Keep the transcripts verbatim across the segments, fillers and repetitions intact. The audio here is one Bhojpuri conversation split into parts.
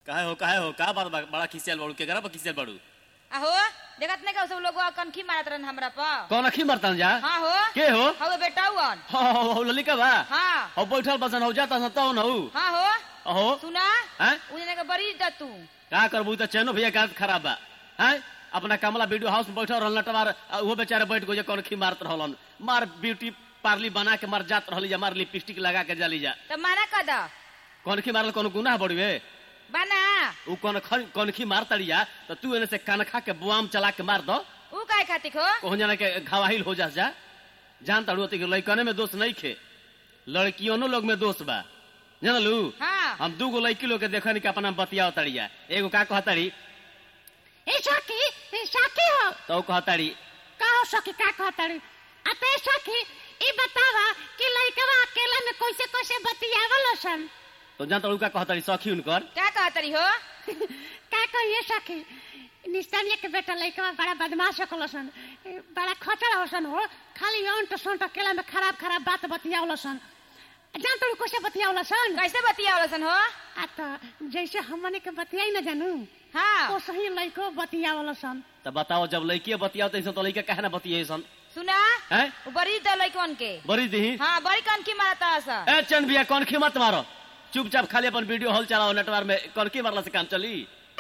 काहे हो काहे हो का बात बड़ा खिसियल बाड़ू केकरा पर खिसियल बाड़ू आहो देखत नहीं का सब लोग कनखी मारत रहन हमरा पर कौन अखी मरतन जा हां हो के हो हवे बेटाउन हां हो ललिका बा हां हो बैठल बसन हो जाता न तो न हो हां हो हो सुना हैं उजने के बड़ी द तू का करबू त चैनो भैया का खराब बा हैं अपना कमला वीडियो हाउस में बैठल रहल नटवार वो बेचारे बैठ गए कौन खी मारत रहलन मार ब्यूटी पार्ली बना के मर जात रहली जा मार लिपस्टिक लगा के जाली जा त माना कद कौन खी मारल कौन गुनाह बड़वे बना उ कौन कौन खी मार तड़िया तो तू एने से कनखा के बुआम चला के मार दो उ काहे खातिर हो कहूं जाना के घावाहिल हो जा जा जान तड़ू कि लइकने में दोष नहीं खे लड़कियों लोग में दोष बा जानलू हां हम दू गो लड़की लोग के देखनी के अपना बतिया तड़िया एगो का कहतड़ी ए सखी ए सखी हो तो कहतड़ी का हो सखी का कहतड़ी अते सखी ई बतावा कि लइकवा अकेला में कैसे कैसे बतियावल सन तो जान तड़ू का कहतड़ी सखी उनकर क्या कहतरी हो का कहिए सखी निस्तानिया के बेटा लइकवा बड़ा बदमाश होल सन बड़ा खचड़ होसन हो खाली अंट संट अकेला में खराब खराब बात बतियावल सन जान तू कैसे बतियावल सन कैसे बतियावल सन हो आ तो जैसे हमने के बतियाई न जानू हां ओ सही लइको बतियावल सन तो बताओ जब लड़की बतियाओ तो तो लड़का काहे ना बतिये सन सुना हैं उ बड़ी द लइकन के बड़ी दी हां बड़ी कनखी मारता सा ए चंद भैया कौन खी मत मारो चुपचाप खाली अपन वीडियो हॉल चलाओ नेटवर्क में कौन की मारला से काम चली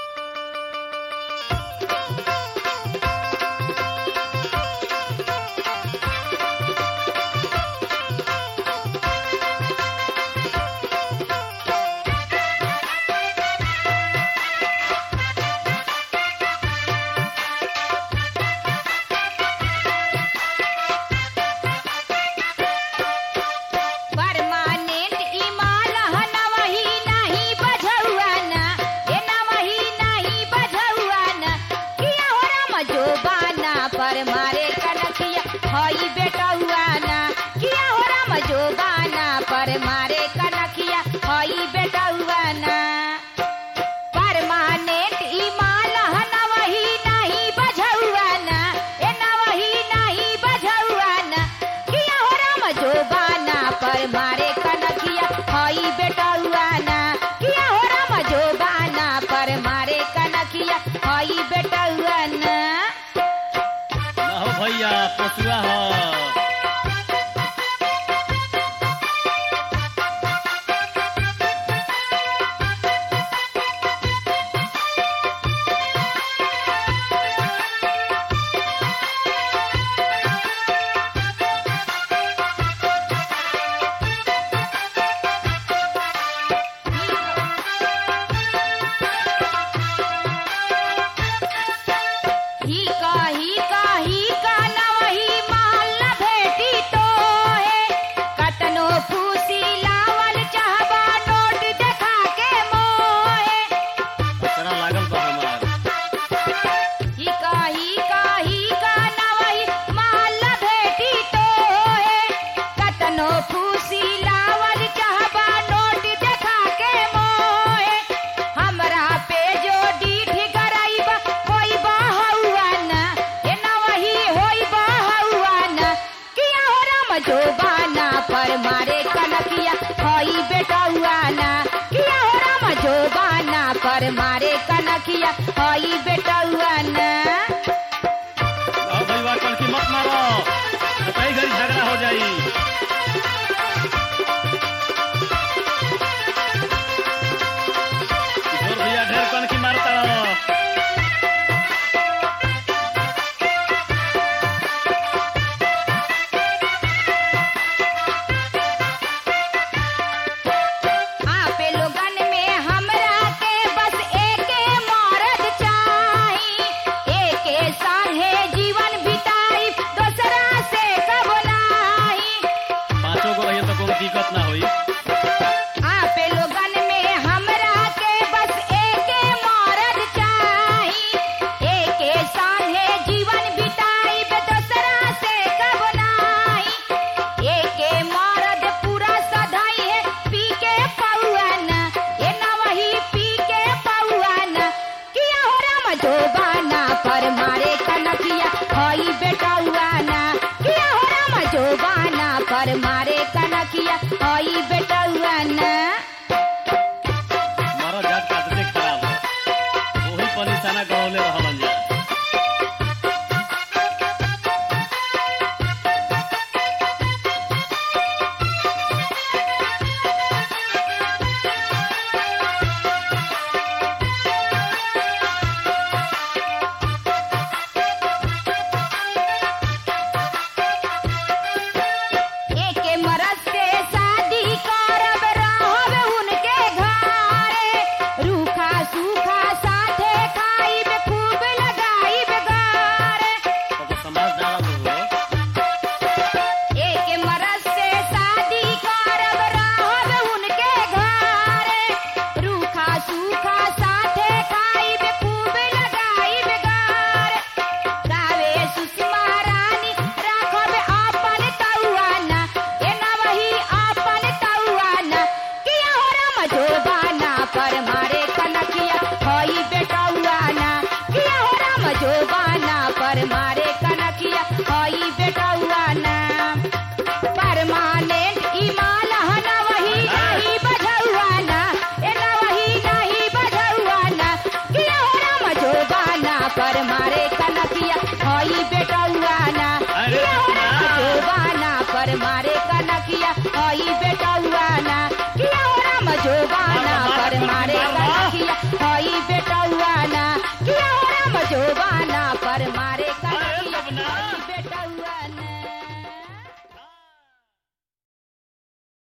पर मारे कनखिया हई बेटौआ ना किया हो राम जोबाना पर मारे कनखिया हई बेटौआ ना परमानेंट ई माल हना वही नहीं बझौआ ना ए ना वही नहीं बझौआ ना किया हो राम जोबाना पर मारे कनखिया हई बेटौआ ना किया हो राम जोबाना पर मारे कनखिया हई बेटौआ ना भैया पसुआ हो जोबाना पर मारे कनखिया हई बेटौआ ना किया हो राम जोबाना पर मारे कनखिया हई बेटौआ ना भैया कनखी मत मारो कई घड़ी झगड़ा हो जाई किशोर भैया ढेर कनखी मारता दिक्कत ना होई आपे लोगन में हमरा के बस एक मर्द चाही एक साथे जीवन बिताई दोसरा से कब नाही एक मर्द पूरा सधाई है पी के पौआना ए ना वही पी के पौआना किया हो राम जोबाना पर मारे कनखिया हई बेटौआ ना किया हो राम जोबाना पर मारे कनखिया हई